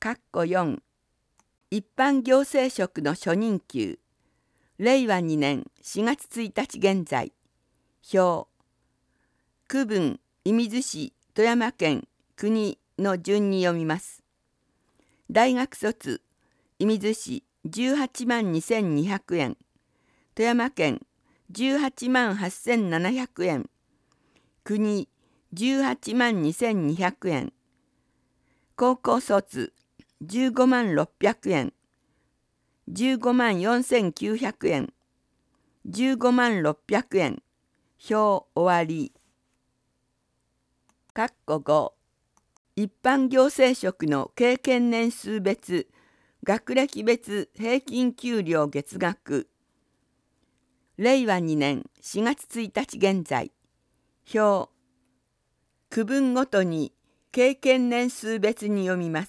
4一般行政職の初任給令和2年4月1日現在表区分射水市富山県国の順に読みます。大学卒射水市18万2200円富山県18万8700円国18万2200円高校卒15万600円15万4900円15万600円表終わり。5一般行政職の経験年数別学歴別平均給料月額令和2年4月1日現在表区分ごとに経験年数別に読みます。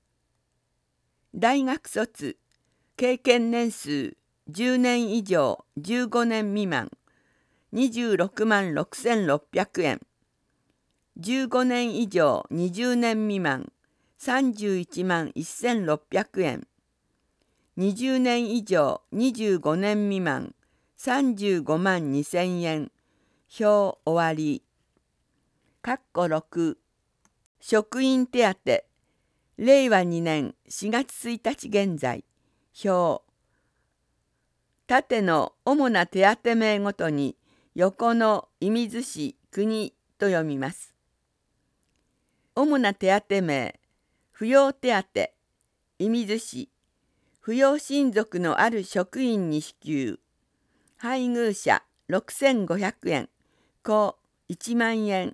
大学卒経験年数10年以上15年未満26万6600円15年以上20年未満31万1600円20年以上25年未満35万2000円表終わり。6職員手当令和2年4月1日現在表縦の主な手当名ごとに横の射水市国と読みます。主な手当名扶養手当射水市扶養親族のある職員に支給配偶者6500円子1万円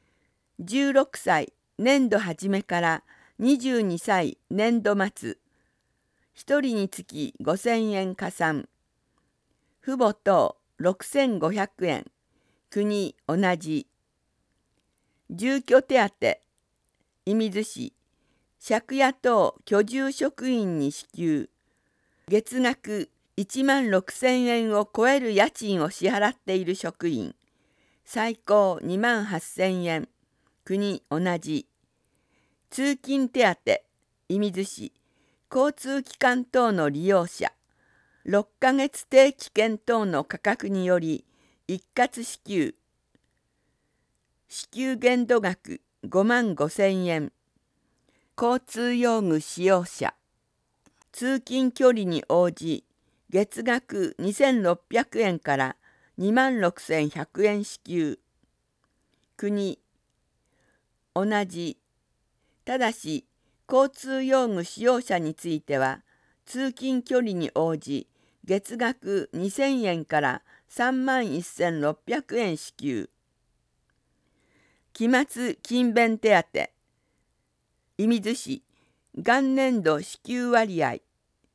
16歳年度初めから22歳年度末1人につき5000円加算父母等6500円国同じ住居手当射水市借家等居住職員に支給月額1万6000円を超える家賃を支払っている職員最高2万8000円国同じ通勤手当射水市交通機関等の利用者6ヶ月定期券等の価格により一括支給支給限度額5万5000円交通用具使用者通勤距離に応じ月額2600円から2万6100円支給国同じただし交通用具使用者については通勤距離に応じ月額2000円から3万1600円支給期末勤勉手当射水市元年度支給割合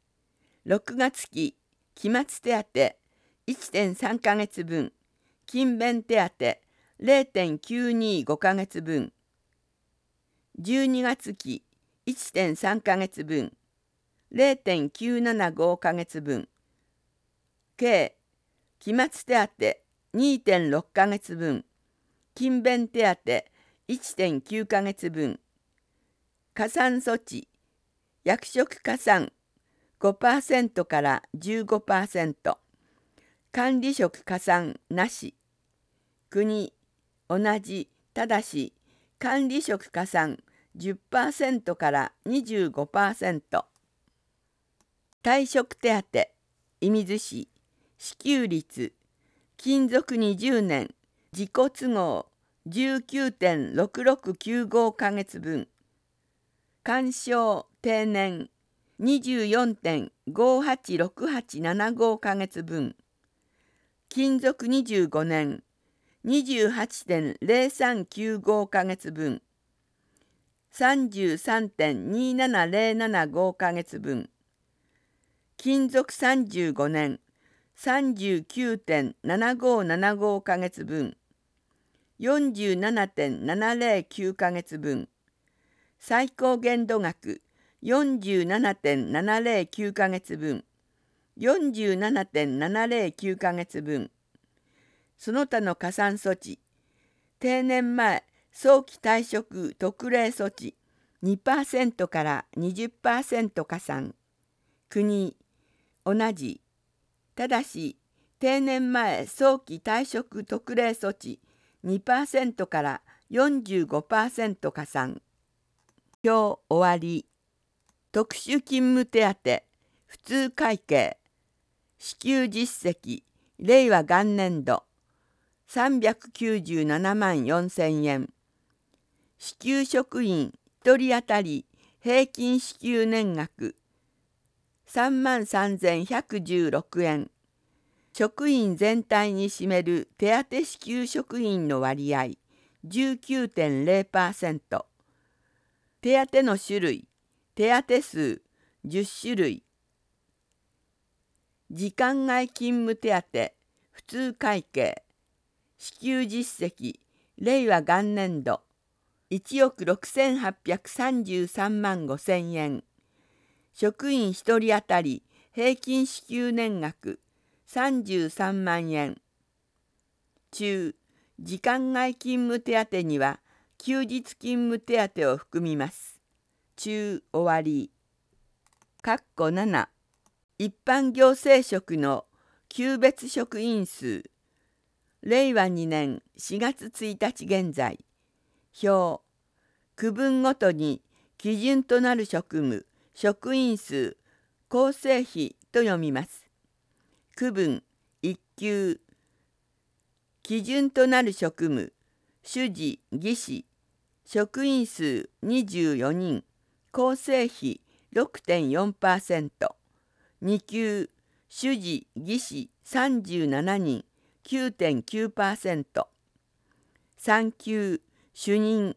6月期期末手当 1.3 ヶ月分勤勉手当 0.925 ヶ月分12月期 1.3 ヶ月分 0.975 ヶ月分計期末手当 2.6 ヶ月分勤勉手当 1.9 ヶ月分加算措置役職加算 5% から 15% 管理職加算なし国同じただし管理職加算 10% から 25% 退職手当射水市支給率勤続20年自己都合 19.6695 ヶ月分干渉定年 24.586875 ヶ月分勤続25年 28.0395 ヶ月分 33.27075 ヶ月分勤続35年 39.7575 ヶ月分 47.709 ヶ月分最高限度額 47.709 ヶ月分 47.709 ヶ月分その他の加算措置定年前早期退職特例措置 2% から 20% 加算。国、同じ。ただし、定年前早期退職特例措置 2% から 45% 加算。表終わり。特殊勤務手当、普通会計、支給実績、令和元年度、397万4000円。支給職員1人当たり平均支給年額、3万3116円。職員全体に占める手当支給職員の割合、19.0%。手当の種類、手当数、10種類。時間外勤務手当、普通会計、支給実績、令和元年度、1億6833万5000円。職員1人当たり平均支給年額、33万円。中、時間外勤務手当には、休日勤務手当を含みます。中終わり。7、一般行政職の級別職員数。令和2年4月1日現在。表。区分ごとに基準となる職務、職員数、構成比と読みます。区分1級。基準となる職務、主事、技師、職員数24人、構成比 6.4%。2級、主事、技師37人、9.9%。3級、主任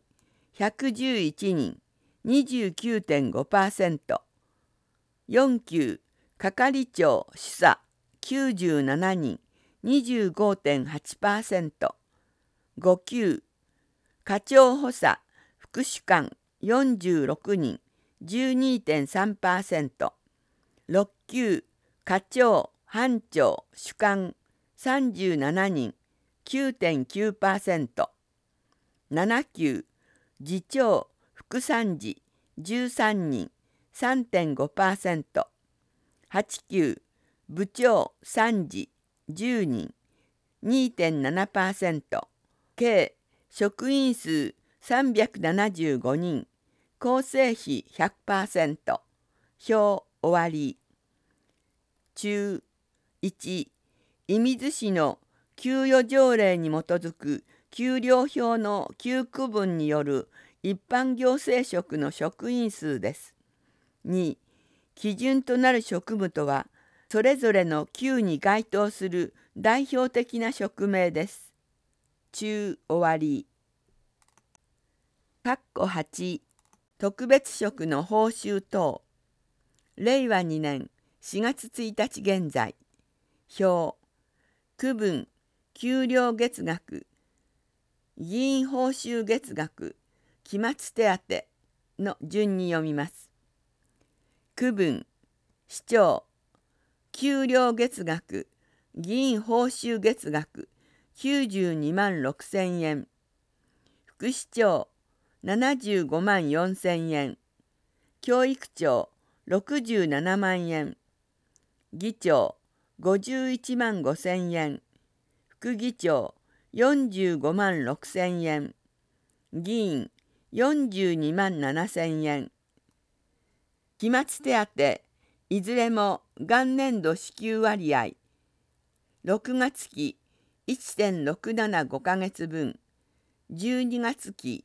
111人、29.5%。4級、係長主査97人、25.8%。5級、課長補佐副主幹46人、12.3%。6級、課長班長主幹37人、9.9%。7級、次長副参事13人、3.5%。8級、部長参事10人、2.7%。計職員数375人、構成比 100%。表終わり。中1、射水市の給与条例に基づく給料表の給区分による一般行政職の職員数です。2、基準となる職務とは、それぞれの級に該当する代表的な職名です。中終わり。8、特別職の報酬等。令和2年4月1日現在。表。区分、給料月額、議員報酬月額、期末手当の順に読みます。区分、市長、給料月額、議員報酬月額、92万6000円。副市長、75万4000円。教育長、67万円。議長、51万5000円。副議長、45万6000円。議員、42万7000円。期末手当、いずれも元年度支給割合、6月期 1.675 ヶ月分、12月期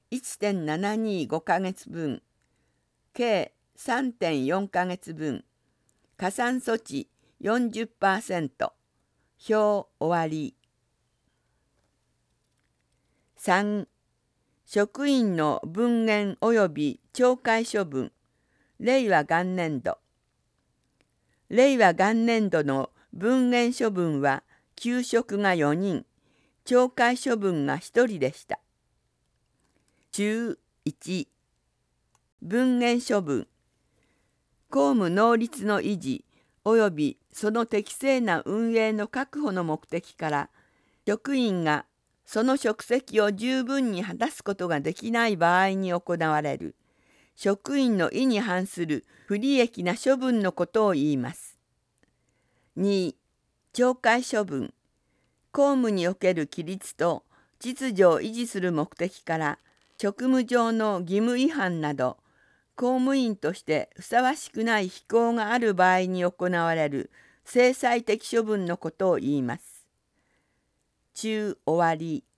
1.725 ヶ月分、計 3.4 ヶ月分、加算措置 40%。表終わり。3、職員の分減及び懲戒処分。令和元年度。令和元年度の分減処分は休職が4人、懲戒処分が1人でした。中1、分減処分。公務能率の維持及びその適正な運営の確保の目的から、職員がその職責を十分に果たすことができない場合に行われる職員の意に反する不利益な処分のことを言います。2、懲戒処分。公務における規律と秩序を維持する目的から職務上の義務違反など公務員としてふさわしくない非行がある場合に行われる制裁的処分のことを言います。終わり。